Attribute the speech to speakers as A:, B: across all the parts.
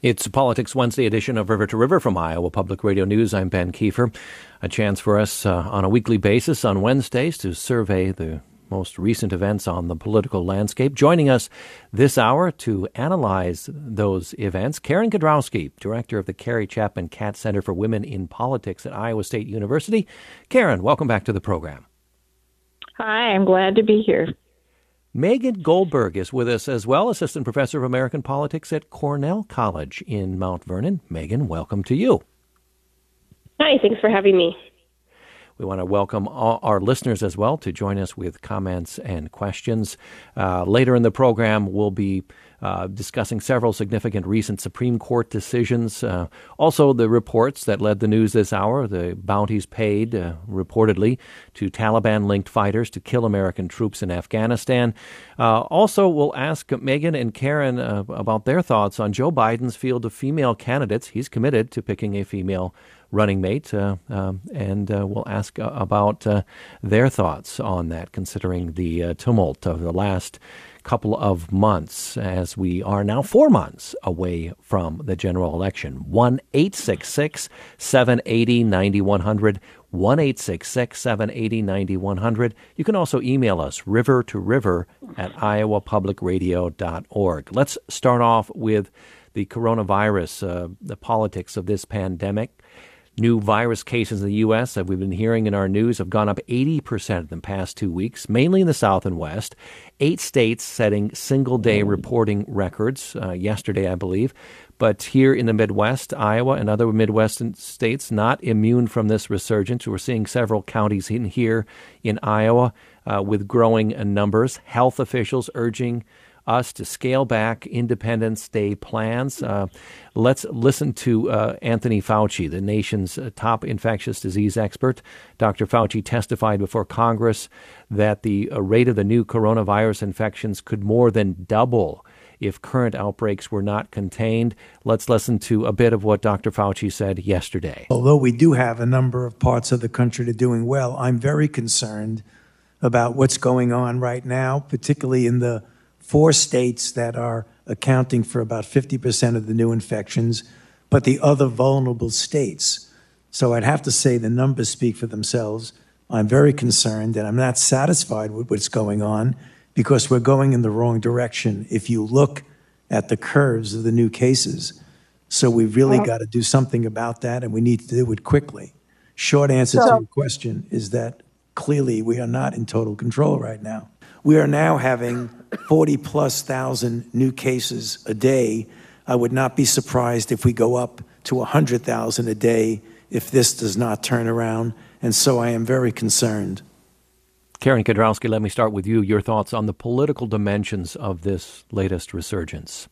A: It's a Politics Wednesday edition of River to River from Iowa Public Radio News. I'm Ben Kiefer. A chance for us on a weekly basis on Wednesdays to survey the most recent events on the political landscape. Joining us this hour to analyze those events, Karen Kedrowski, director of the Carrie Chapman Catt Center for Women in Politics at Iowa State University. Karen, welcome back to the program.
B: Hi, I'm glad to be here.
A: Megan Goldberg is with us as well, assistant professor of American politics at Cornell College in Mount Vernon. Megan, welcome to you.
C: Hi, thanks for having me.
A: We want to welcome all our listeners as well to join us with comments and questions. Later in the program, we'll be discussing several significant recent Supreme Court decisions. Also, the reports that led the news this hour, the bounties paid, reportedly, to Taliban-linked fighters to kill American troops in Afghanistan. Also, we'll ask Megan and Karen about their thoughts on Joe Biden's field of female candidates. He's committed to picking a female running mate, and we'll ask about their thoughts on that, considering the tumult of the last couple of months, as we are now 4 months away from the general election. 1-866-780-9100, 1-866-780-9100. You can also email us, river2river@iowapublicradio.org. Let's start off with the coronavirus, the politics of this pandemic. New virus cases in the U.S. that we've been hearing in our news have gone up 80% in the past 2 weeks, mainly in the South and West. 8 states setting single-day reporting records yesterday, I believe. But here in the Midwest, Iowa and other Midwestern states not immune from this resurgence. We're seeing several counties here in Iowa with growing numbers. Health officials urging us to scale back Independence Day plans. Let's listen to Anthony Fauci, the nation's top infectious disease expert. Dr. Fauci testified before Congress that the rate of the new coronavirus infections could more than double if current outbreaks were not contained. Let's listen to a bit of what Dr. Fauci said yesterday.
D: Although we do have a number of parts of the country that are doing well, I'm very concerned about what's going on right now, particularly in the 4 states that are accounting for about 50% of the new infections, but the other vulnerable states. So I'd have to say the numbers speak for themselves. I'm very concerned, and I'm not satisfied with what's going on because we're going in the wrong direction if you look at the curves of the new cases. So we've really got to do something about that, and we need to do it quickly. Short answer to your question is that clearly we are not in total control right now. We are now having 40+ thousand new cases a day. I would not be surprised if we go up to 100,000 a day if this does not turn around. And so I am very concerned.
A: Karen Kedrowski, let me start with you. Your thoughts on the political dimensions of this latest resurgence.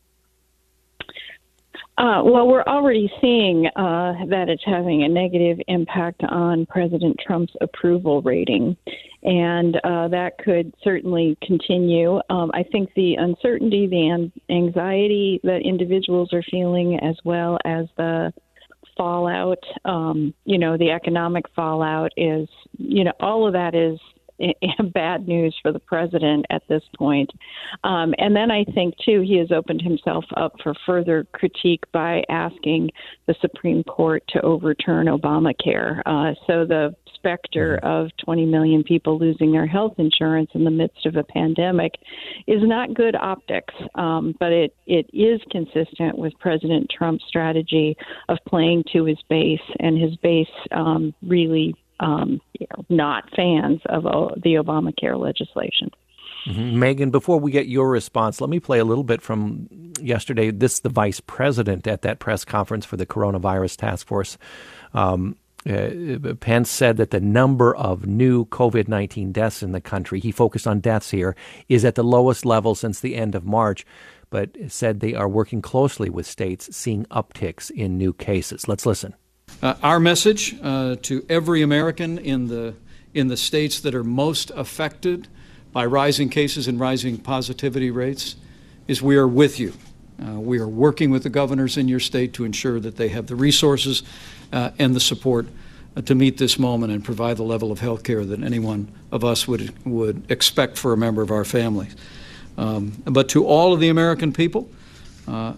B: Well, we're already seeing that it's having a negative impact on President Trump's approval rating, and that could certainly continue. I think the uncertainty, the anxiety that individuals are feeling, as well as the fallout, the economic fallout is, all of that is bad news for the president at this point. And then I think, too, he has opened himself up for further critique by asking the Supreme Court to overturn Obamacare. So the specter of 20 million people losing their health insurance in the midst of a pandemic is not good optics, but it is consistent with President Trump's strategy of playing to his base, and his base really not fans of the Obamacare legislation.
A: Mm-hmm. Megan, before we get your response, let me play a little bit from yesterday. The vice president at that press conference for the coronavirus task force. Pence said that the number of new COVID-19 deaths in the country, he focused on deaths here, is at the lowest level since the end of March, but said they are working closely with states seeing upticks in new cases. Let's listen.
E: Our message to every American in the states that are most affected by rising cases and rising positivity rates is we are with you. We are working with the governors in your state to ensure that they have the resources and the support to meet this moment and provide the level of health care that any one of us would expect for a member of our family. But to all of the American people,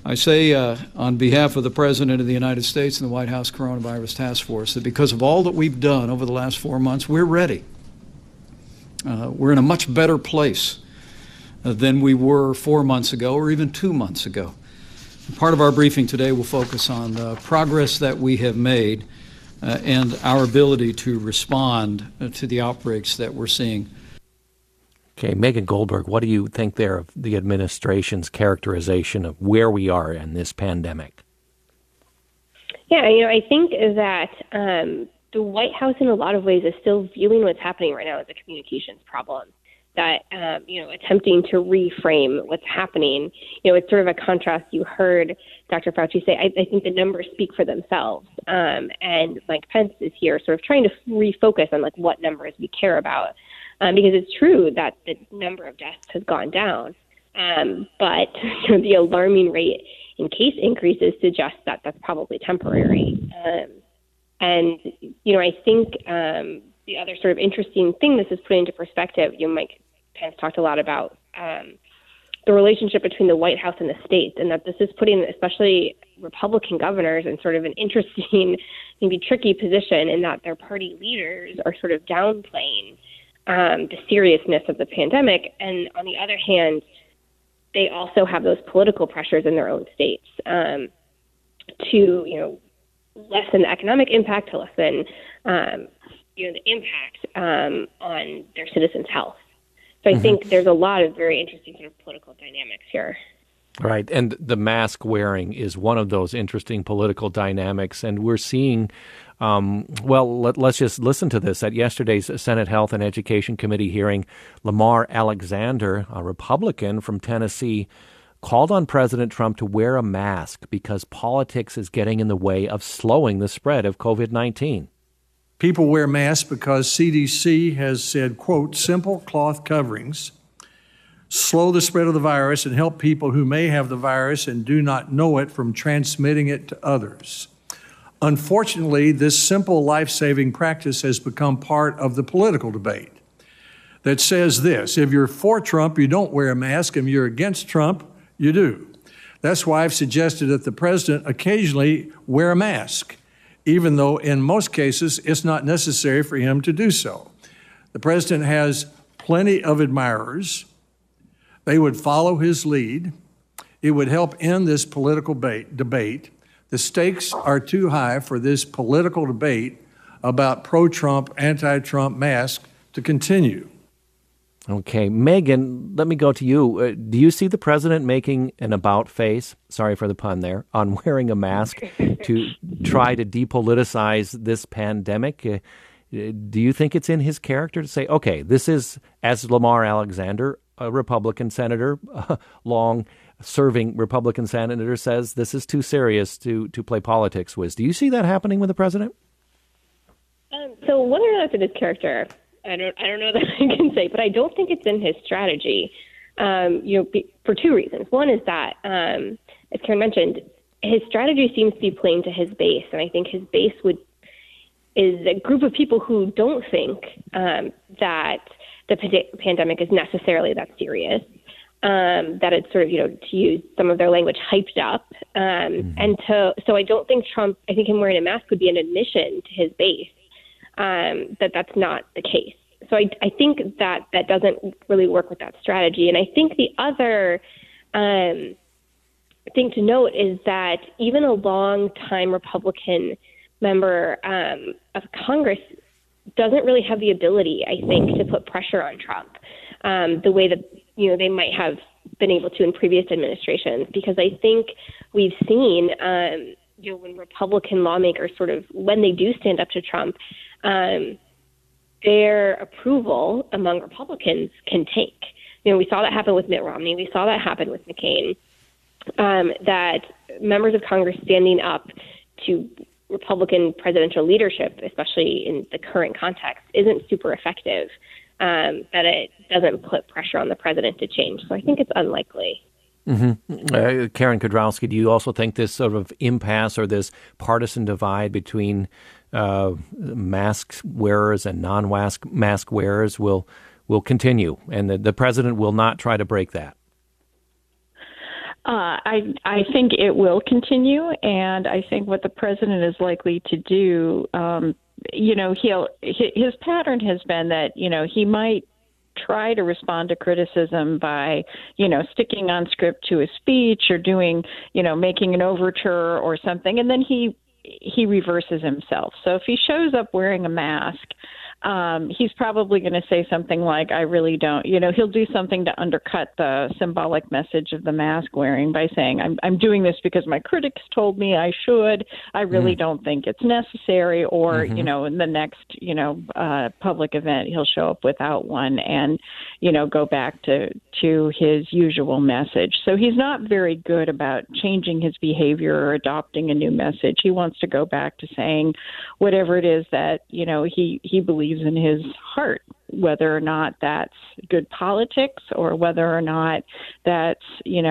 E: I say on behalf of the President of the United States and the White House Coronavirus Task Force that because of all that we've done over the last 4 months, we're ready. We're in a much better place than we were 4 months ago or even 2 months ago. Part of our briefing today will focus on the progress that we have made and our ability to respond to the outbreaks that we're seeing.
A: Okay, Megan Goldberg, what do you think there of the administration's characterization of where we are in this pandemic?
C: Yeah, I think that the White House in a lot of ways is still viewing what's happening right now as a communications problem. That, attempting to reframe what's happening, it's sort of a contrast. You heard Dr. Fauci say, I think the numbers speak for themselves. And Mike Pence is here sort of trying to refocus on what numbers we care about. Because it's true that the number of deaths has gone down. But the alarming rate in case increases suggest that that's probably temporary. And I think the other sort of interesting thing this is putting into perspective, Mike Pence talked a lot about the relationship between the White House and the states, and that this is putting especially Republican governors in sort of an interesting, maybe tricky position in that their party leaders are sort of downplaying the seriousness of the pandemic. And on the other hand, they also have those political pressures in their own states to, lessen the economic impact, to lessen, the impact on their citizens' health. So I think there's a lot of very interesting sort of political dynamics here.
A: Right. And the mask wearing is one of those interesting political dynamics. And we're seeing, let's just listen to this. At yesterday's Senate Health and Education Committee hearing, Lamar Alexander, a Republican from Tennessee, called on President Trump to wear a mask because politics is getting in the way of slowing the spread of COVID-19.
F: People wear masks because CDC has said, quote, simple cloth coverings slow the spread of the virus and help people who may have the virus and do not know it from transmitting it to others. Unfortunately, this simple life-saving practice has become part of the political debate that says this: if you're for Trump, you don't wear a mask, and if you're against Trump, you do. That's why I've suggested that the president occasionally wear a mask, even though in most cases it's not necessary for him to do so. The president has plenty of admirers. They would follow his lead. It would help end this political debate. The stakes are too high for this political debate about pro-Trump, anti-Trump masks to continue.
A: Okay, Megan, let me go to you. Do you see the president making an about face, sorry for the pun there, on wearing a mask to try to depoliticize this pandemic? Do you think it's in his character to say, okay, this is, as Lamar Alexander, a Republican senator, a long-serving Republican senator, says this is too serious to play politics with? Do you see that happening with the president?
C: So whether or not it's in his character, I don't know that I can say, but I don't think it's in his strategy. For two reasons. One is that, as Karen mentioned, his strategy seems to be playing to his base, and I think his base is a group of people who don't think that the pandemic is necessarily that serious. That it's sort of, to use some of their language, hyped up, so I don't think I think him wearing a mask would be an admission to his base. That's not the case. So I think that doesn't really work with that strategy. And I think the other thing to note is that even a long-time Republican member of Congress doesn't really have the ability, I think, to put pressure on Trump the way that they might have been able to in previous administrations. Because I think we've seen when Republican lawmakers when they do stand up to Trump, their approval among Republicans can tank. We saw that happen with Mitt Romney. We saw that happen with McCain, that members of Congress standing up to Republican presidential leadership, especially in the current context, isn't super effective, that it doesn't put pressure on the president to change. So I think it's unlikely.
A: Mm-hmm. Karen Kudrowski, do you also think this sort of impasse or this partisan divide between mask wearers and non-mask wearers will continue, and the president will not try to break that?
B: I think it will continue, and I think what the president is likely to do, his pattern has been that, he might try to respond to criticism by, sticking on script to a speech or doing, making an overture or something, and then he reverses himself. So if he shows up wearing a mask, he's probably going to say something like, I really don't, he'll do something to undercut the symbolic message of the mask wearing by saying, I'm doing this because my critics told me I should. I really don't think it's necessary. Or, in the next, public event, he'll show up without one and, go back to his usual message. So he's not very good about changing his behavior or adopting a new message. He wants to go back to saying whatever it is that, he believes in his heart, whether or not that's good politics or whether or not that's,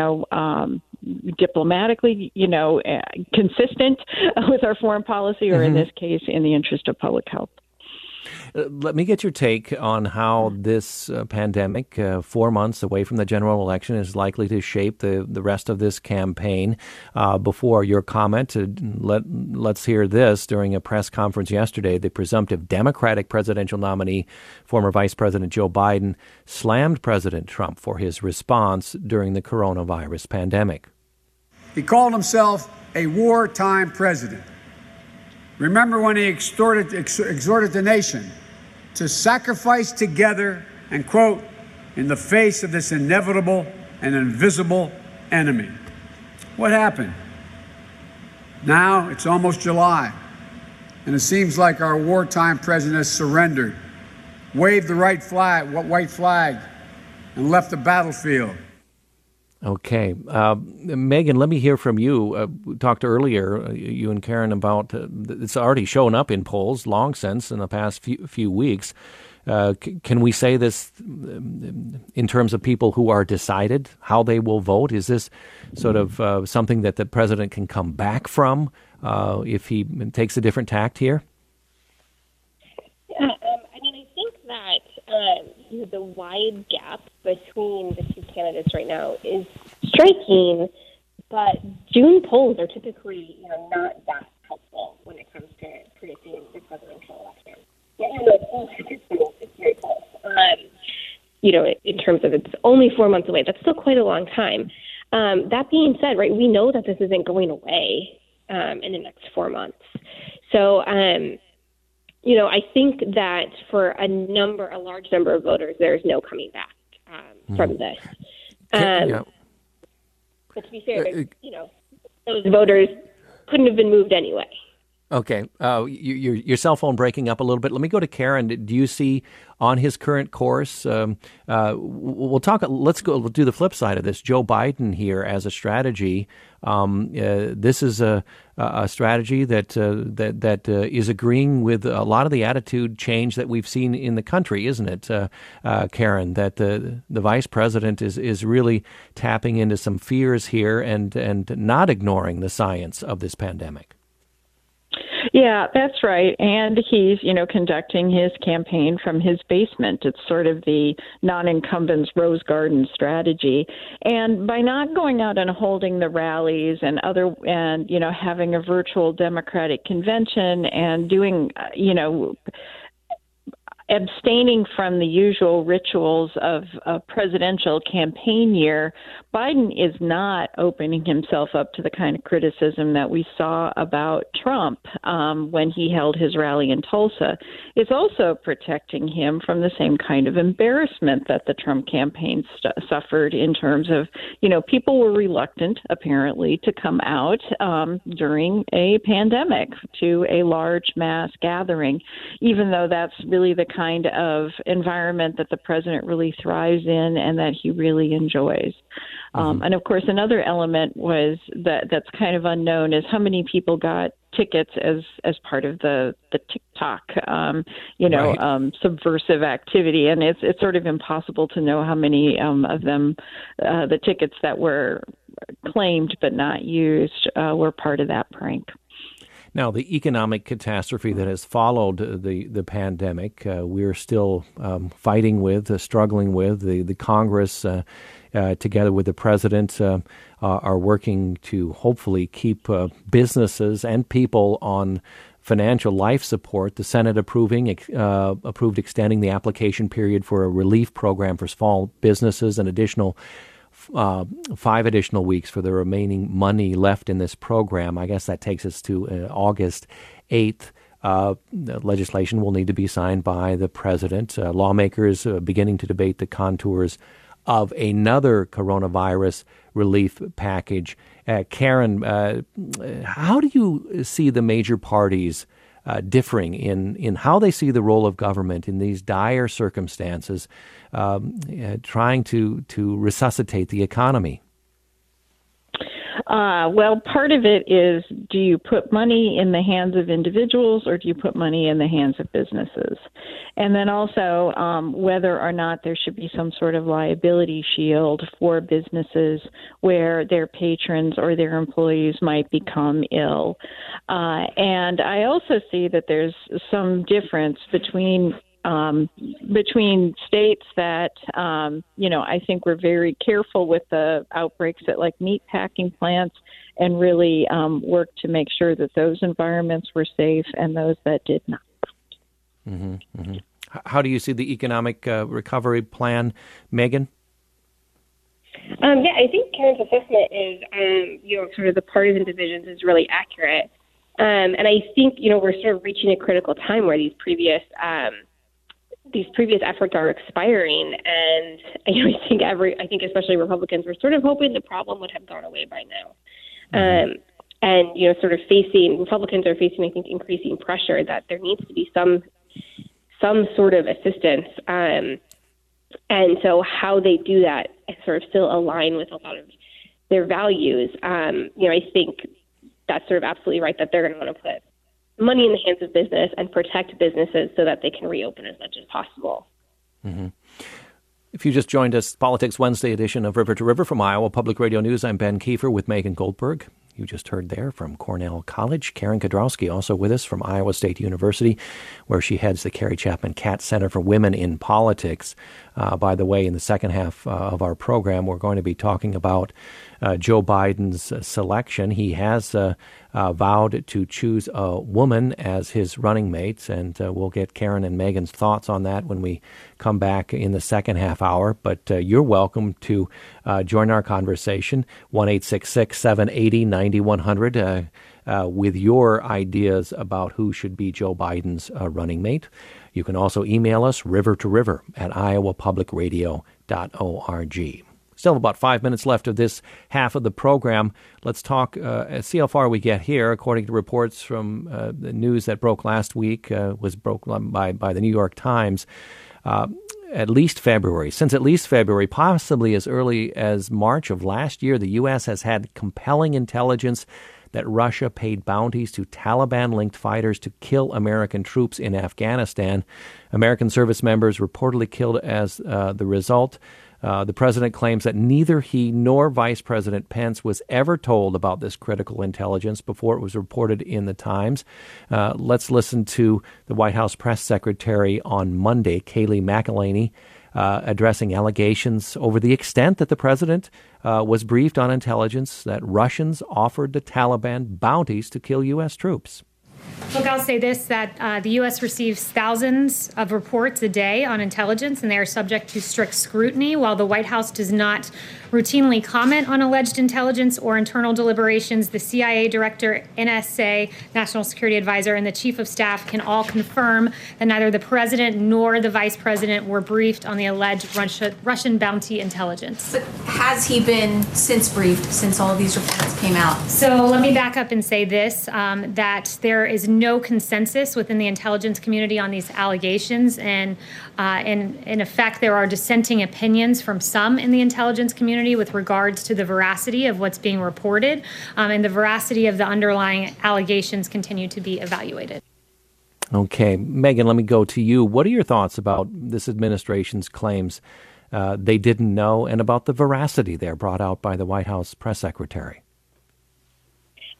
B: diplomatically, consistent with our foreign policy or in this case, in the interest of public health.
A: Let me get your take on how this pandemic, 4 months away from the general election, is likely to shape the rest of this campaign. Before your comment, let's hear this. During a press conference yesterday, the presumptive Democratic presidential nominee, former Vice President Joe Biden, slammed President Trump for his response during the coronavirus pandemic.
G: He called himself a wartime president. Remember when he exhorted the nation to sacrifice together and, quote, in the face of this inevitable and invisible enemy. What happened? Now it's almost July, and it seems like our wartime president has surrendered, waved the white flag, and left the battlefield.
A: Okay. Megan, let me hear from you. We talked earlier, you and Karen, about it's already shown up in polls long since in the past few weeks. Can we say this in terms of people who are decided how they will vote? Is this sort of something that the president can come back from if he takes a different tact here?
C: I think that the wide gap between the two candidates right now is striking, but June polls are typically not that helpful when it comes to predicting the presidential election. It's very close. In terms of it's only 4 months away, that's still quite a long time. That being said, right, we know that this isn't going away in the next 4 months. So, I think that for a large number of voters, there's no coming back from this. But to be fair, those voters couldn't have been moved anyway.
A: Okay. Your cell phone breaking up a little bit. Let me go to Karen. Do you see on his current course? We'll talk. We'll do the flip side of this. Joe Biden here as a strategy. This is a strategy that is agreeing with a lot of the attitude change that we've seen in the country, isn't it, Karen? That the vice president is really tapping into some fears here and not ignoring the science of this pandemic.
B: Yeah, that's right. And he's, conducting his campaign from his basement. It's sort of the non-incumbent's Rose Garden strategy. And by not going out and holding the rallies and having a virtual Democratic convention and doing, abstaining from the usual rituals of a presidential campaign year, Biden is not opening himself up to the kind of criticism that we saw about Trump when he held his rally in Tulsa. It's also protecting him from the same kind of embarrassment that the Trump campaign suffered in terms of, people were reluctant, apparently, to come out during a pandemic to a large mass gathering, even though that's really the kind of environment that the president really thrives in and that he really enjoys. And of course, another element was that's kind of unknown is how many people got tickets as part of the TikTok, subversive activity. And it's sort of impossible to know how many of them, the tickets that were claimed but not used, were part of that prank.
A: Now, the economic catastrophe that has followed the pandemic, we're still fighting with, struggling with. The Congress, together with the president, are working to hopefully keep businesses and people on financial life support. The Senate approved extending the application period for a relief program for small businesses, an additional 5 additional weeks for the remaining money left in this program. I guess that takes us to August 8th. The legislation will need to be signed by the president. Lawmakers beginning to debate the contours of another coronavirus relief package. Karen, how do you see the major parties differing in how they see the role of government in these dire circumstances, trying to resuscitate the economy?
B: Well, part of it is, do you put money in the hands of individuals or do you put money in the hands of businesses? And then also whether or not there should be some sort of liability shield for businesses where their patrons or their employees might become ill. And I also see that there's some difference between states that, I think were very careful with the outbreaks at like meat packing plants and really worked to make sure that those environments were safe and those that did not.
A: Mm-hmm, mm-hmm. How do you see the economic recovery plan, Megan?
C: I think Karen's assessment is, sort of the partisan divisions is really accurate. And I think, we're sort of reaching a critical time where these previous efforts are expiring, and I think especially Republicans were sort of hoping the problem would have gone away by now. Mm-hmm. Republicans are facing, I think, increasing pressure that there needs to be some sort of assistance. And so how they do that sort of still align with a lot of their values. I think that's sort of absolutely right that they're going to want to put money in the hands of business and protect businesses so that they can reopen as much as possible.
A: Mm-hmm. If you just joined us, Politics Wednesday edition of River to River from Iowa Public Radio News, I'm Ben Kiefer with Megan Goldberg. You just heard there from Cornell College. Karen Kudrowski also with us from Iowa State University, where she heads the Carrie Chapman Catt Center for Women in Politics. By the way, in the second half of our program, we're going to be talking about Joe Biden's selection. He has vowed to choose a woman as his running mate, and we'll get Karen and Megan's thoughts on that when we come back in the second half hour. But you're welcome to join our conversation, 1-866-780-9100, with your ideas about who should be Joe Biden's running mate. You can also email us, rivertoriver@iowapublicradio.org. Still about 5 minutes left of this half of the program. Let's talk, see how far we get here. According to reports from the news that broke last week, was broke by the New York Times, since at least February, possibly as early as March of last year, the U.S. has had compelling intelligence that Russia paid bounties to Taliban-linked fighters to kill American troops in Afghanistan. American service members reportedly killed as the result. The president claims that neither he nor Vice President Pence was ever told about this critical intelligence before it was reported in the Times. Let's listen to the White House press secretary on Monday, Kayleigh McEnany, addressing allegations over the extent that the president was briefed on intelligence that Russians offered the Taliban bounties to kill U.S. troops.
H: Look, I'll say this, that the U.S. receives thousands of reports a day on intelligence, and they are subject to strict scrutiny. While the White House does not routinely comment on alleged intelligence or internal deliberations, the CIA director, NSA, National Security Advisor, and the Chief of Staff can all confirm that neither the president nor the vice president were briefed on the alleged Russian bounty intelligence.
I: But has he been briefed since all of these reports came out?
H: So let me back up and say this, that there is no consensus within the intelligence community on these allegations, and in effect, there are dissenting opinions from some in the intelligence community with regards to the veracity of what's being reported, and the veracity of the underlying allegations continue to be evaluated.
A: Okay, Megan, let me go to you. What are your thoughts about this administration's claims they didn't know, and about the veracity there brought out by the White House press secretary?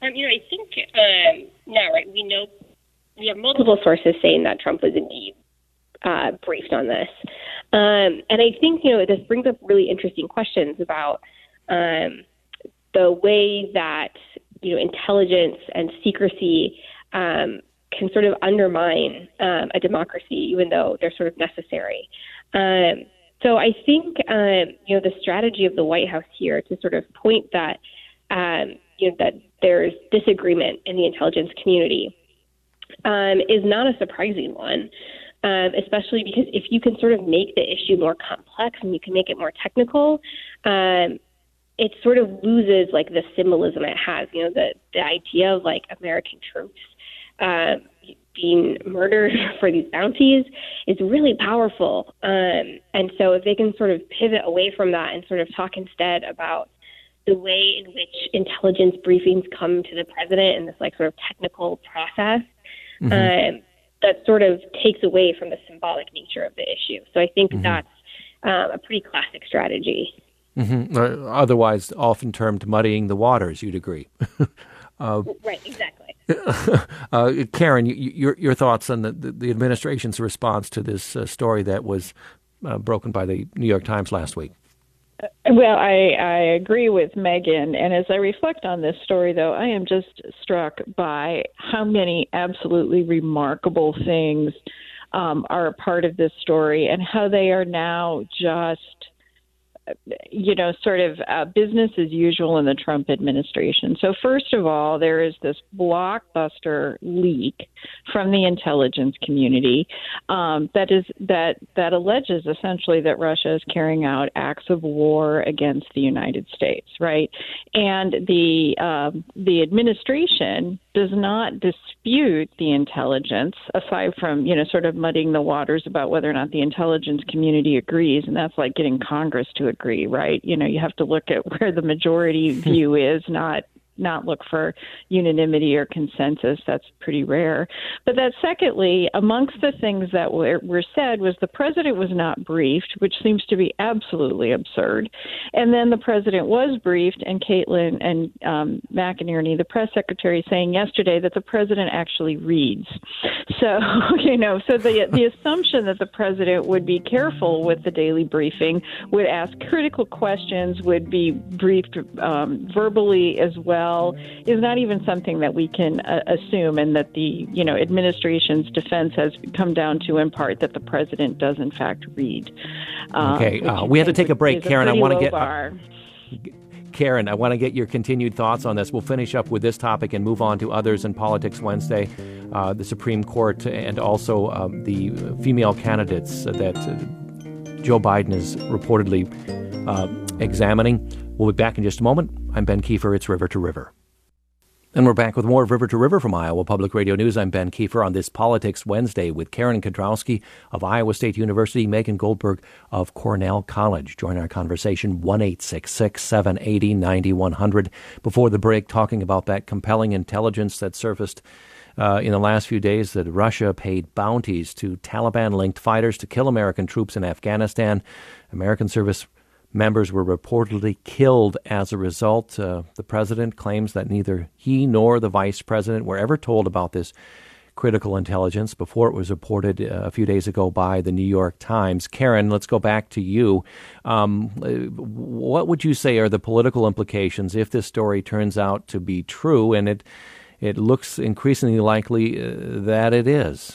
C: I think now, right, we have multiple sources saying that Trump was indeed briefed on this. And I think, this brings up really interesting questions about the way that, intelligence and secrecy can sort of undermine a democracy, even though they're sort of necessary. So I think, the strategy of the White House here to sort of point that, that there's disagreement in the intelligence community is not a surprising one, especially because if you can sort of make the issue more complex and you can make it more technical, it sort of loses like the symbolism it has. The idea of like American troops being murdered for these bounties is really powerful. And so if they can sort of pivot away from that and sort of talk instead about the way in which intelligence briefings come to the president in this like sort of technical process, that sort of takes away from the symbolic nature of the issue. So I think that's a pretty classic strategy.
A: Otherwise, often termed muddying the waters, you'd agree.
C: Right, exactly.
A: Karen, your thoughts on the administration's response to this story that was broken by the New York Times last week?
B: Well, I agree with Megan. And as I reflect on this story, though, I am just struck by how many absolutely remarkable things are a part of this story and how they are now just sort of business as usual in the Trump administration. So first of all, there is this blockbuster leak from the intelligence community that alleges essentially that Russia is carrying out acts of war against the United States, right? And the administration does not dispute the intelligence, aside from, sort of muddying the waters about whether or not the intelligence community agrees. And that's like getting Congress to agree, right? You have to look at where the majority view is, not look for unanimity or consensus. That's pretty rare. But that secondly, amongst the things that were said was the president was not briefed, which seems to be absolutely absurd. And then the president was briefed, and Caitlin and McInerney, the press secretary, saying yesterday that the president actually reads. So, so the assumption that the president would be careful with the daily briefing, would ask critical questions, would be briefed verbally as well, is not even something that we can assume, and that the administration's defense has come down to in part that the president does in fact read.
A: Okay, we have to take a break, Karen. I want to get Karen, I want to get your continued thoughts on this. We'll finish up with this topic and move on to others in Politics Wednesday, the Supreme Court, and also the female candidates that Joe Biden is reportedly examining. We'll be back in just a moment. I'm Ben Kiefer. It's River to River. And we're back with more of River to River from Iowa Public Radio News. I'm Ben Kiefer on this Politics Wednesday with Karen Kudrowski of Iowa State University, Megan Goldberg of Cornell College. Join our conversation, 1-866-780-9100. Before the break, talking about that compelling intelligence that surfaced in the last few days that Russia paid bounties to Taliban-linked fighters to kill American troops in Afghanistan. American service members were reportedly killed as a result. The president claims that neither he nor the vice president were ever told about this critical intelligence before it was reported a few days ago by the New York Times. Karen, let's go back to you. What would you say are the political implications if this story turns out to be true, and it looks increasingly likely that it is?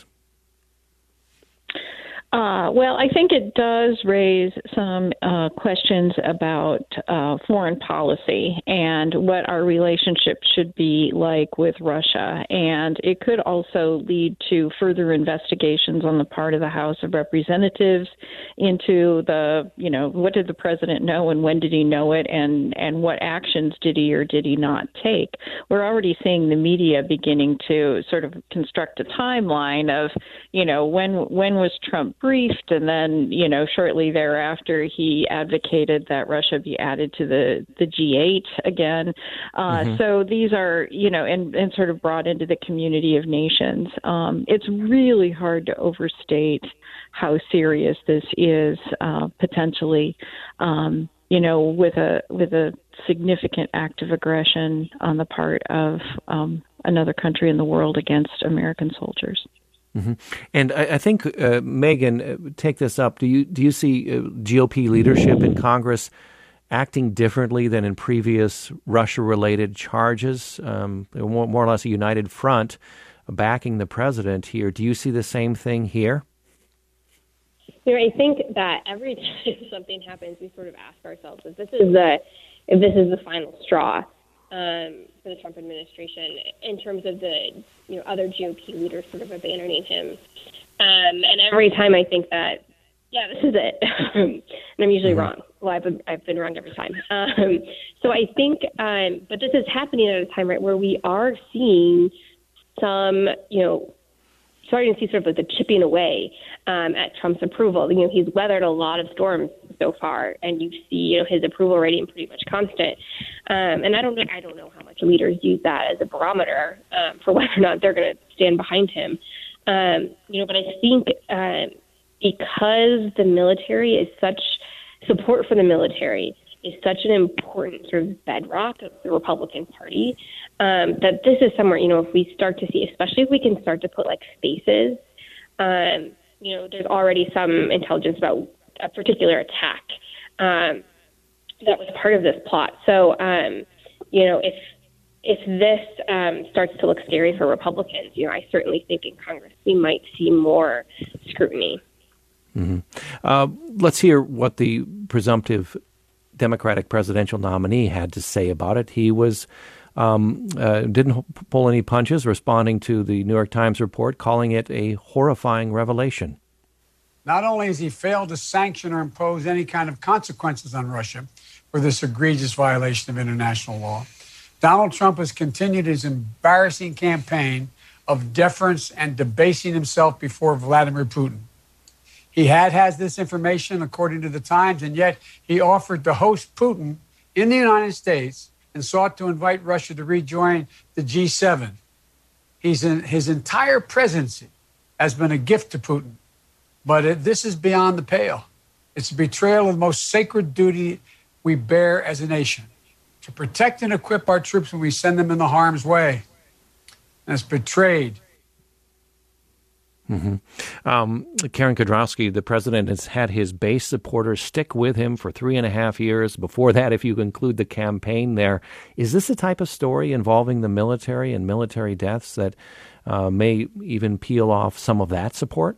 B: Well, I think it does raise some questions about foreign policy and what our relationship should be like with Russia. And it could also lead to further investigations on the part of the House of Representatives into what did the president know and when did he know it, and what actions did he or did he not take. We're already seeing the media beginning to sort of construct a timeline of, when was Trump briefed, and then, shortly thereafter, he advocated that Russia be added to the G8 again. So these are, and sort of brought into the community of nations. It's really hard to overstate how serious this is, potentially, with a significant act of aggression on the part of another country in the world against American soldiers.
A: Mm-hmm. And I think, Megan, take this up. Do you see GOP leadership in Congress acting differently than in previous Russia-related charges? More or less a united front backing the president here. Do you see the same thing here?
C: I think that every time something happens, we sort of ask ourselves if this is the final straw for the Trump administration in terms of the other GOP leaders sort of abandoning him. And every time I think that, yeah, this is it, and I'm usually wrong. Well, I've been wrong every time. So I think, but this is happening at a time, right, where we are seeing some, starting to see sort of like the chipping away at Trump's approval. He's weathered a lot of storms so far, and you see, his approval rating pretty much constant. And I don't know how much leaders use that as a barometer for whether or not they're going to stand behind him. But I think because the military is support for the military is such an important sort of bedrock of the Republican Party, that this is somewhere, if we start to see, especially if we can start to put like spaces, there's already some intelligence about a particular attack that was part of this plot. So, if this starts to look scary for Republicans, I certainly think in Congress we might see more scrutiny.
A: Mm-hmm. Let's hear what the presumptive Democratic presidential nominee had to say about it. He was didn't pull any punches, responding to the New York Times report, calling it a horrifying revelation.
G: Not only has he failed to sanction or impose any kind of consequences on Russia for this egregious violation of international law, Donald Trump has continued his embarrassing campaign of deference and debasing himself before Vladimir Putin. He has this information, according to the Times, and yet he offered to host Putin in the United States and sought to invite Russia to rejoin the G7. His entire presidency has been a gift to Putin, but this is beyond the pale. It's a betrayal of the most sacred duty we bear as a nation, to protect and equip our troops when we send them into harm's way. And it's betrayed.
A: Mm-hmm. Karen Kudrowski, the president has had his base supporters stick with him for 3.5 years. Before that, if you include the campaign there, is this a type of story involving the military and military deaths that may even peel off some of that support?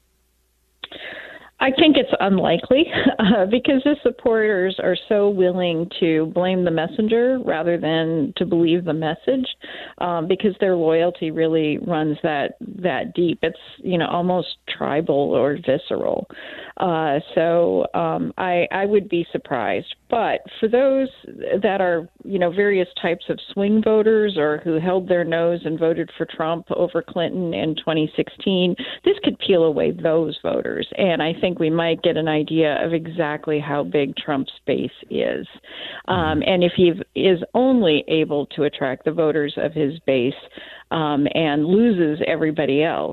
B: I think it's unlikely because the supporters are so willing to blame the messenger rather than to believe the message, because their loyalty really runs that deep. It's almost tribal or visceral. So I would be surprised. But for those that are various types of swing voters or who held their nose and voted for Trump over Clinton in 2016, this could peel away those voters, and I think we might get an idea of exactly how big Trump's base is. And if he is only able to attract the voters of his base and loses everybody else,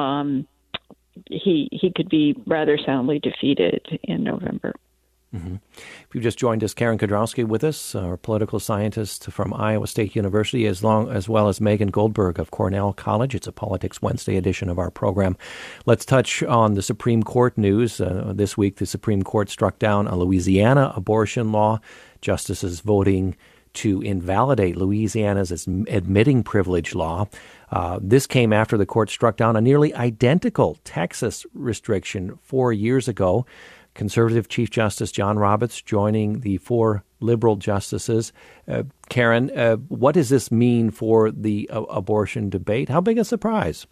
B: he could be rather soundly defeated in November.
A: Mm-hmm. If you just joined us, Karen Kudrowski with us, our political scientist from Iowa State University, as well as Megan Goldberg of Cornell College. It's a Politics Wednesday edition of our program. Let's touch on the Supreme Court news. This week, the Supreme Court struck down a Louisiana abortion law. Justices voting to invalidate Louisiana's admitting privilege law. This came after the court struck down a nearly identical Texas restriction 4 years ago. Conservative Chief Justice John Roberts joining the 4 liberal justices. Karen, what does this mean for the abortion debate? How big a surprise?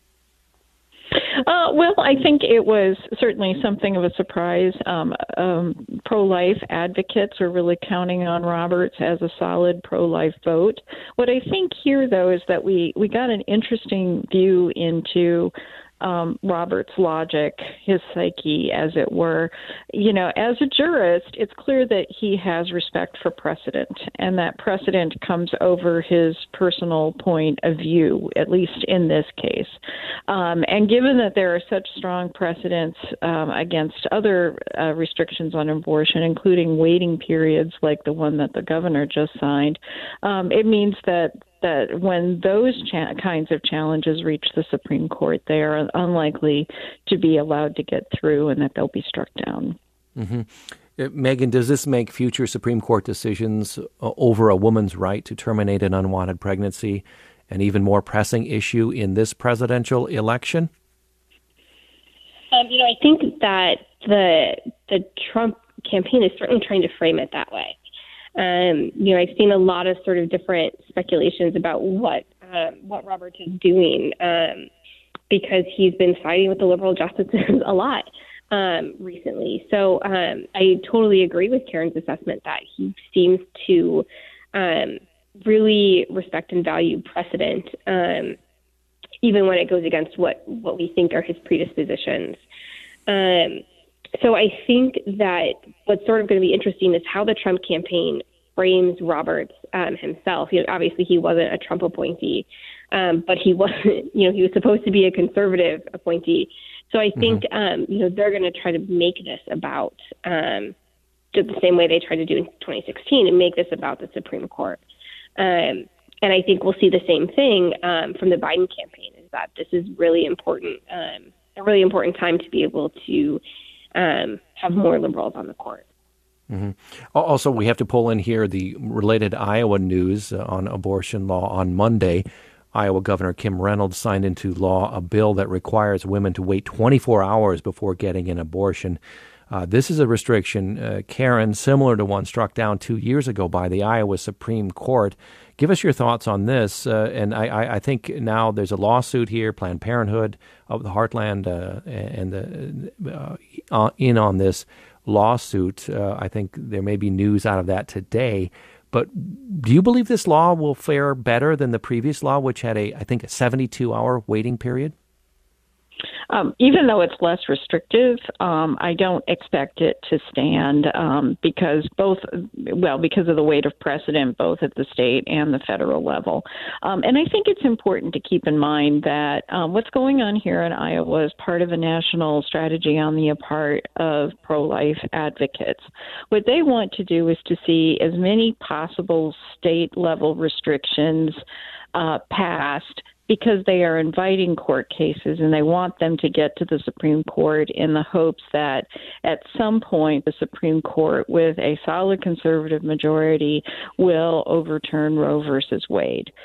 B: Well, I think it was certainly something of a surprise. Pro-life advocates are really counting on Roberts as a solid pro-life vote. What I think here, though, is that we got an interesting view into Robert's logic, his psyche, as it were. As a jurist, it's clear that he has respect for precedent, and that precedent comes over his personal point of view, at least in this case. And given that there are such strong precedents against other restrictions on abortion, including waiting periods like the one that the governor just signed, it means that when those kinds of challenges reach the Supreme Court, they are unlikely to be allowed to get through and that they'll be struck down.
A: Mm-hmm. Megan, does this make future Supreme Court decisions over a woman's right to terminate an unwanted pregnancy an even more pressing issue in this presidential election?
C: I think that the Trump campaign is certainly trying to frame it that way. I've seen a lot of sort of different speculations about what Roberts is doing because he's been siding with the liberal justices a lot recently. So I totally agree with Karen's assessment that he seems to really respect and value precedent, even when it goes against what we think are his predispositions. So I think that what's sort of going to be interesting is how the Trump campaign frames Roberts himself. Obviously, he wasn't a Trump appointee, but he wasn't. He was supposed to be a conservative appointee. So I think they're going to try to make this about just the same way they tried to do in 2016 and make this about the Supreme Court. And I think we'll see the same thing from the Biden campaign. Is that this is really important, a really important time to be able to have more liberals on the court.
A: Mm-hmm. Also, we have to pull in here the related Iowa news on abortion law. On Monday, Iowa Governor Kim Reynolds signed into law a bill that requires women to wait 24 hours before getting an abortion. This is a restriction, Karen, similar to one struck down 2 years ago by the Iowa Supreme Court. Give us your thoughts on this. And I think now there's a lawsuit here, Planned Parenthood of the Heartland, in on this lawsuit. I think there may be news out of that today. But do you believe this law will fare better than the previous law, which had a 72-hour waiting period?
B: Even though it's less restrictive, I don't expect it to stand because of the weight of precedent, both at the state and the federal level. And I think it's important to keep in mind that what's going on here in Iowa is part of a national strategy on the part of pro-life advocates. What they want to do is to see as many possible state-level restrictions passed, because they are inviting court cases and they want them to get to the Supreme Court in the hopes that at some point the Supreme Court, with a solid conservative majority, will overturn Roe versus Wade.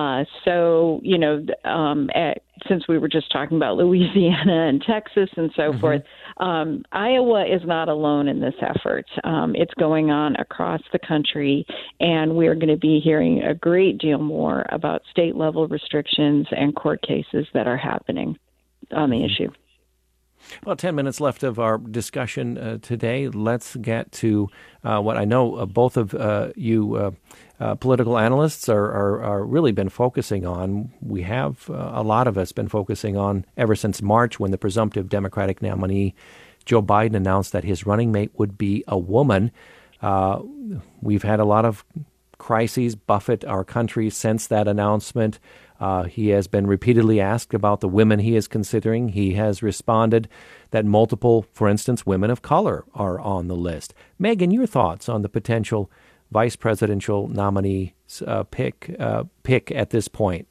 B: Since we were just talking about Louisiana and Texas and so forth, Iowa is not alone in this effort. It's going on across the country, and we're going to be hearing a great deal more about state-level restrictions and court cases that are happening on the issue.
A: Well, 10 minutes left of our discussion today. Let's get to what I know both of you political analysts are really been focusing on. We have, a lot of us, been focusing on ever since March, when the presumptive Democratic nominee Joe Biden announced that his running mate would be a woman. We've had a lot of crises buffet our country since that announcement. He has been repeatedly asked about the women he is considering. He has responded that multiple, for instance, women of color are on the list. Megan, your thoughts on the potential vice presidential nominee pick at this point?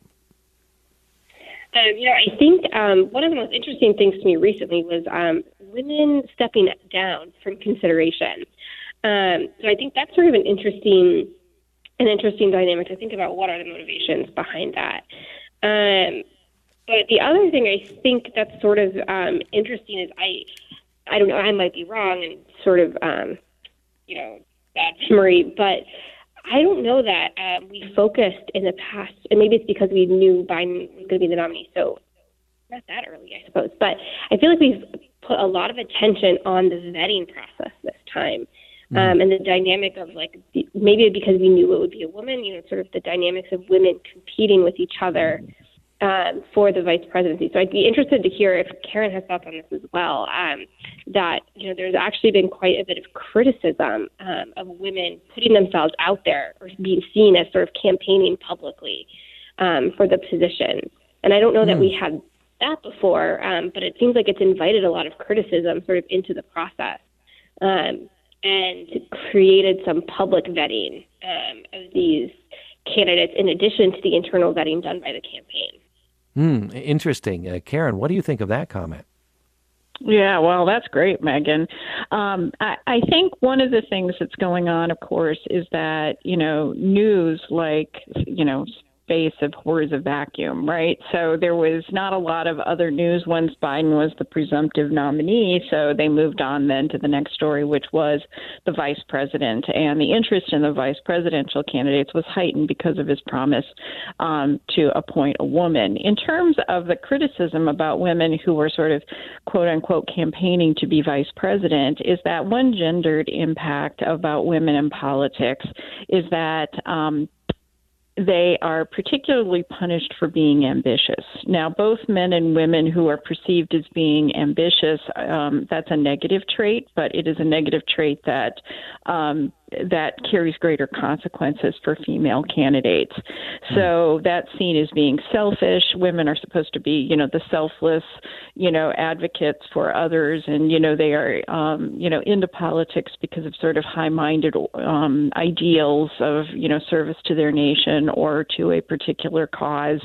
C: I think one of the most interesting things to me recently was women stepping down from consideration. So I think that's sort of an interesting dynamic to think about. What are the motivations behind that? But the other thing I think that's sort of interesting is I don't know, I might be wrong and sort of bad memory, but I don't know that we focused in the past, and maybe it's because we knew Biden was going to be the nominee, so not that early, I suppose. But I feel like we've put a lot of attention on the vetting process this time. And the dynamic of maybe because we knew it would be a woman, sort of the dynamics of women competing with each other for the vice presidency. So I'd be interested to hear if Karen has thoughts on this as well, that, there's actually been quite a bit of criticism of women putting themselves out there or being seen as sort of campaigning publicly for the position. And I don't know that we had that before, but it seems like it's invited a lot of criticism sort of into the process and created some public vetting of these candidates in addition to the internal vetting done by the campaign.
A: Interesting. Karen, what do you think of that comment?
B: Yeah, well, that's great, Megan. I think one of the things that's going on, of course, is that, news like, space abhors a vacuum, right? So there was not a lot of other news once Biden was the presumptive nominee. So they moved on then to the next story, which was the vice president. And the interest in the vice presidential candidates was heightened because of his promise to appoint a woman. In terms of the criticism about women who were sort of, quote unquote, campaigning to be vice president, is that one gendered impact about women in politics is that they are particularly punished for being ambitious. Now, both men and women who are perceived as being ambitious, that's a negative trait, but it is a negative trait that carries greater consequences for female candidates. So that's seen as being selfish. Women are supposed to be, the selfless, advocates for others. And, they are, into politics because of sort of high-minded ideals of, service to their nation or to a particular cause.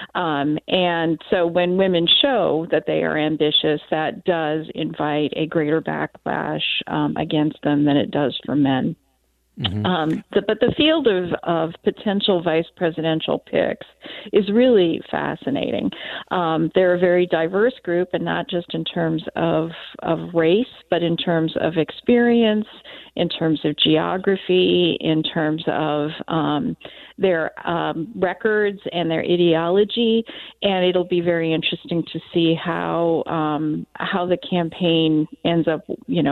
B: And so when women show that they are ambitious, that does invite a greater backlash against them than it does for men. But the field of potential vice presidential picks is really fascinating. They're a very diverse group, and not just in terms of race, but in terms of experience, in terms of geography, in terms of their records and their ideology. And it'll be very interesting to see how the campaign ends up,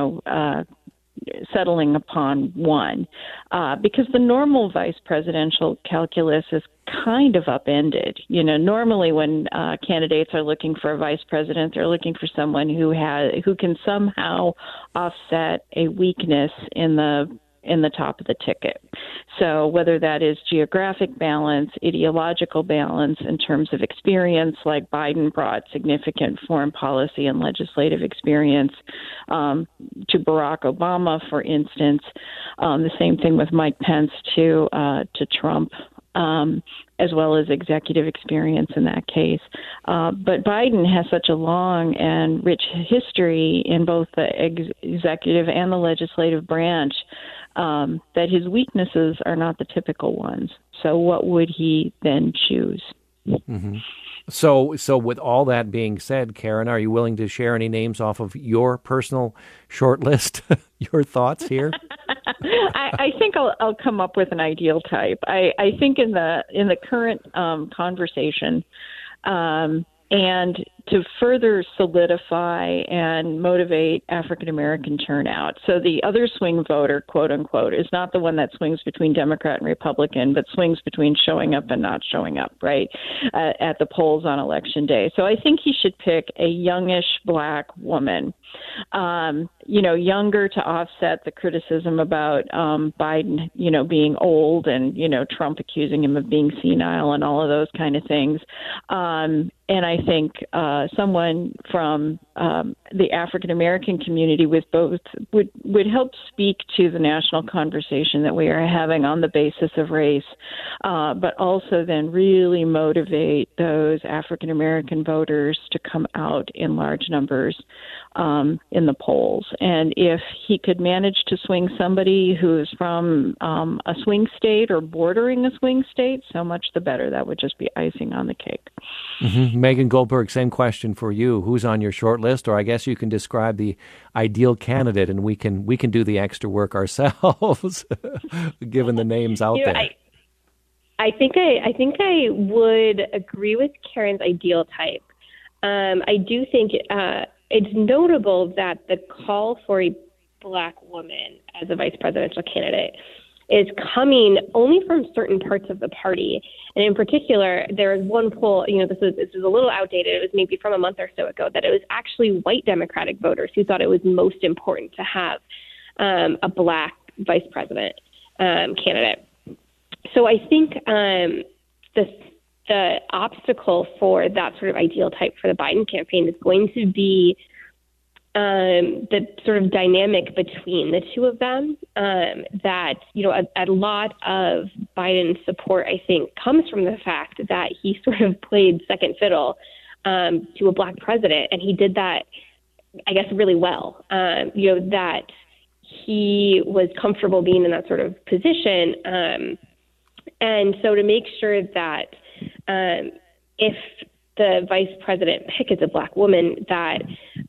B: settling upon one, because the normal vice presidential calculus is kind of upended. Normally when candidates are looking for a vice president, they're looking for someone who can somehow offset a weakness in the top of the ticket. So whether that is geographic balance, ideological balance in terms of experience, like Biden brought significant foreign policy and legislative experience to Barack Obama, for instance. The same thing with Mike Pence to Trump. As well as executive experience in that case. But Biden has such a long and rich history in both the executive and the legislative branch that his weaknesses are not the typical ones. So what would he then choose?
A: So with all that being said, Karen, are you willing to share any names off of your personal short list? Your thoughts here?
B: I think I'll come up with an ideal type. I think in the current conversation, and to further solidify and motivate African American turnout. So the other swing voter, quote unquote, is not the one that swings between Democrat and Republican, but swings between showing up and not showing up, right, at the polls on Election Day. So I think he should pick a youngish Black woman, younger to offset the criticism about Biden, being old and, Trump accusing him of being senile and all of those kind of things. And I think someone from the African American community with both would help speak to the national conversation that we are having on the basis of race, but also then really motivate those African American voters to come out in large numbers in the polls. And if he could manage to swing somebody who's from a swing state or bordering a swing state, so much the better. That would just be icing on the cake.
A: Megan Goldberg, same question for you. Who's on your short list? Or I guess you can describe the ideal candidate, and we can do the extra work ourselves, given the names out there.
C: I think I would agree with Karen's ideal type. I do think it's notable that the call for a Black woman as a vice presidential candidate is coming only from certain parts of the party. And in particular, there was one poll, this is a little outdated. It was maybe from a month or so ago, that it was actually white Democratic voters who thought it was most important to have a black vice president candidate. So I think the obstacle for that sort of ideal type for the Biden campaign is going to be the sort of dynamic between the two of them, that, a lot of Biden's support, I think, comes from the fact that he sort of played second fiddle to a black president. And he did that, I guess, really well, that he was comfortable being in that sort of position. And so to make sure that if the vice president pick is a black woman, that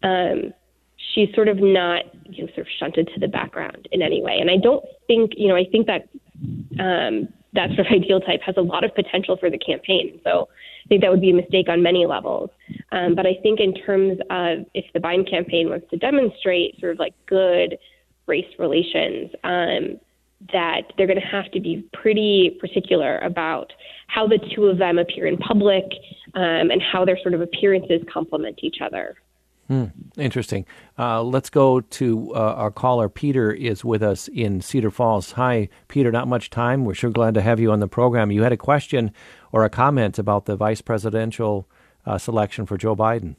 C: she's sort of not sort of shunted to the background in any way. And I don't think, I think that that sort of ideal type has a lot of potential for the campaign. So I think that would be a mistake on many levels. But I think in terms of if the Biden campaign wants to demonstrate sort of like good race relations, that they're going to have to be pretty particular about how the two of them appear in public, and how their sort of appearances complement each other.
A: Interesting. Let's go to our caller. Peter is with us in Cedar Falls. Hi, Peter. Not much time. We're sure glad to have you on the program. You had a question or a comment about the vice presidential selection for Joe Biden.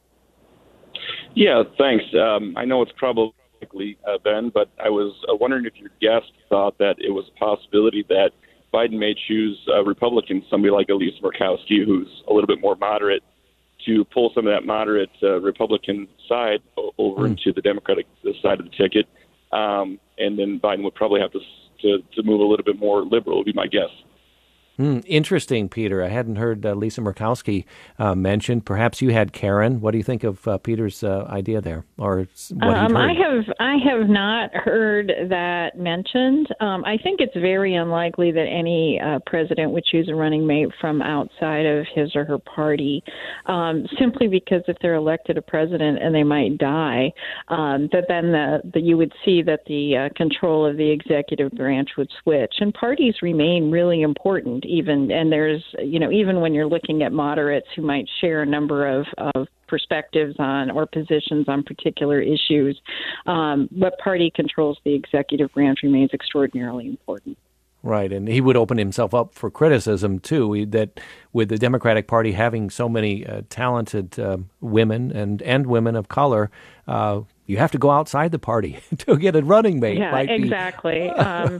J: Yeah, thanks. I know it's probably Ben, but I was wondering if your guest thought that it was a possibility that Biden may choose a Republican, somebody like Lisa Murkowski, who's a little bit more moderate, to pull some of that moderate Republican side over into the Democratic side of the ticket. And then Biden would probably have to move a little bit more liberal, would be my guess.
A: Interesting, Peter. I hadn't heard Lisa Murkowski mentioned. Perhaps you had, Karen. What do you think of Peter's idea there, or what he'd heard?
B: I have not heard that mentioned. I think it's very unlikely that any president would choose a running mate from outside of his or her party, simply because if they're elected a president and they might die, that then you would see that the control of the executive branch would switch, and parties remain really important. And there's, even when you're looking at moderates who might share a number of perspectives on or positions on particular issues, what party controls the executive branch remains extraordinarily important.
A: Right, and he would open himself up for criticism, too, that with the Democratic Party having so many talented women and women of color, you have to go outside the party to get a running mate.
B: Yeah, exactly.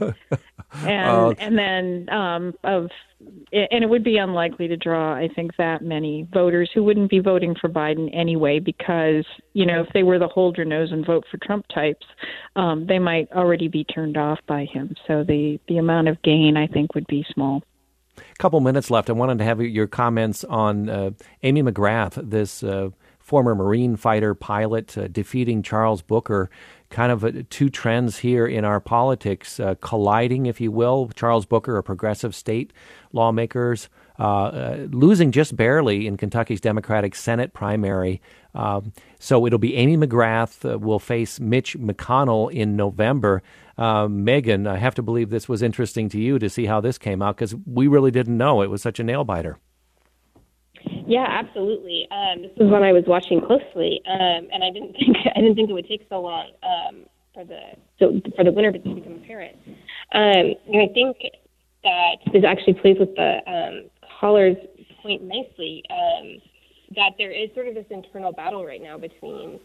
B: And it would be unlikely to draw, I think, that many voters who wouldn't be voting for Biden anyway, because, if they were the hold your nose and vote for Trump types, they might already be turned off by him. So the amount of gain, I think, would be small.
A: A couple minutes left. I wanted to have your comments on Amy McGrath, this former Marine fighter pilot, defeating Charles Booker. Kind of two trends here in our politics colliding, if you will. Charles Booker, a progressive state lawmakers, losing just barely in Kentucky's Democratic Senate primary. So it'll be Amy McGrath will face Mitch McConnell in November. Megan, I have to believe this was interesting to you to see how this came out, because we really didn't know it was such a nail biter.
C: Yeah, absolutely. This is one I was watching closely, and I didn't think it would take so long for the winner to become apparent. I think that this actually plays with the caller's point nicely, that there is sort of this internal battle right now between,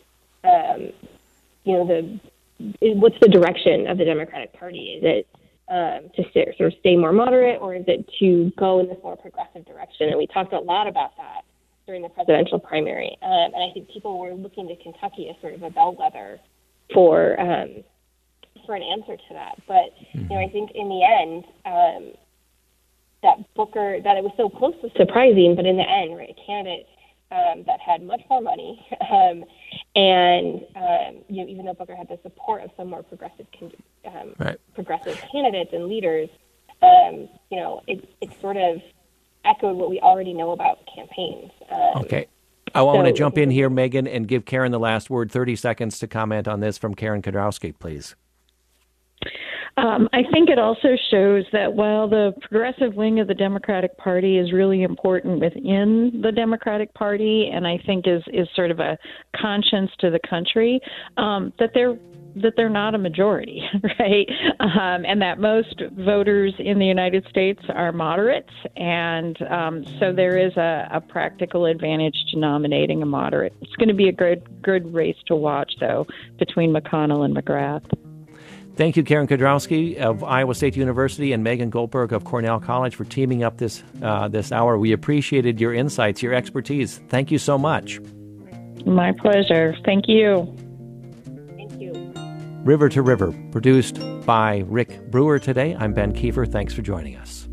C: what's the direction of the Democratic Party? Is it to stay more moderate, or is it to go in this more progressive direction? And we talked a lot about that during the presidential primary. And I think people were looking to Kentucky as sort of a bellwether for an answer to that. But, I think in the end, that it was so close was surprising, but in the end, right, a candidate that had much more money, and even though Booker had the support of some more progressive progressive candidates and leaders, it sort of echoed what we already know about campaigns.
A: Okay. I want to jump in here, Megan, and give Karen the last word. 30 seconds to comment on this from Karen Kadrowski, please.
B: I think it also shows that while the progressive wing of the Democratic Party is really important within the Democratic Party, and I think is sort of a conscience to the country, that they're not a majority, right? And that most voters in the United States are moderates, and so there is a practical advantage to nominating a moderate. It's going to be a good race to watch, though, between McConnell and McGrath.
A: Thank you, Karen Kedrowski of Iowa State University and Megan Goldberg of Cornell College for teaming up this hour. We appreciated your insights, your expertise. Thank you so much.
B: My pleasure. Thank you.
A: River to River, produced by Rick Brewer today. I'm Ben Kiefer. Thanks for joining us.